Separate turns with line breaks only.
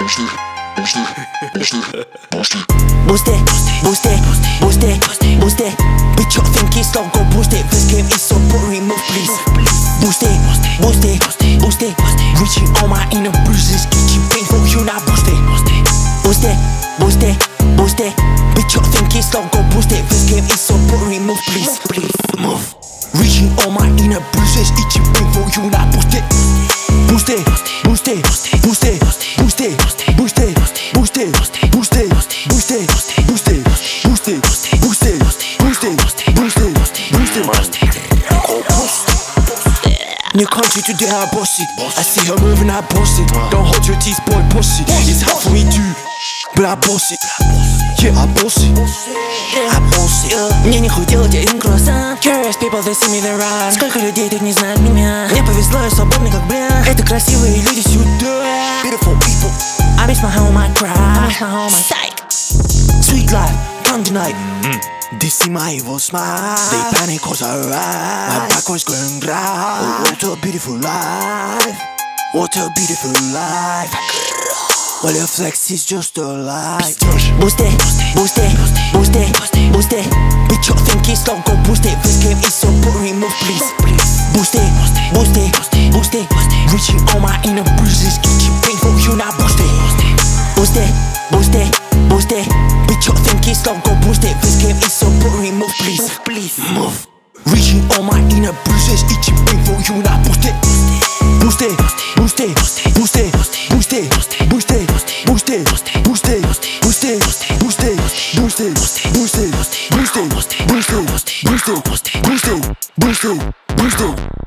boost it. Bitch, you think it's slow, go boost it. This game is so boring, move please. Boost it. Reaching all my inner bruises, itchy painful, you not boost it. Boost it. Bitch, you think it's slow, go boost it. This game is so boring, move please. Move. Reaching all my inner bruises, itchy painful, you not boost it. Boost it. New country today, I boss it. I see her moving, I boss it. Don't hold your teeth, boy, pussy. It's hard for me too, but I boss it. Yeah, I boss it. Мне не худел, один круассан. Curious people, they see me, they run. Сколько людей тут не знают меня. Мне повезло, я свободный как блин. Это красивые люди сюда. Beautiful people. I miss my home, I cry. I miss my home, I psych. Sweet life, come tonight. They see my evil smile. They panic cause I ride. My back was going dry. Oh, what a beautiful life. What a beautiful life. Well, your flex is just a lie. Boost it. Bitch, you think it's slow, go boost it. This game is so boring, move please. Boost it. Reaching all my inner bruises, itchy painful, you not boost it. Boost it. Bitch, you think it's slow, go boost it. This game is so boring, move please. Move. Reaching all my inner bruises, itchy painful, you not boost it. Boost it. Boost it.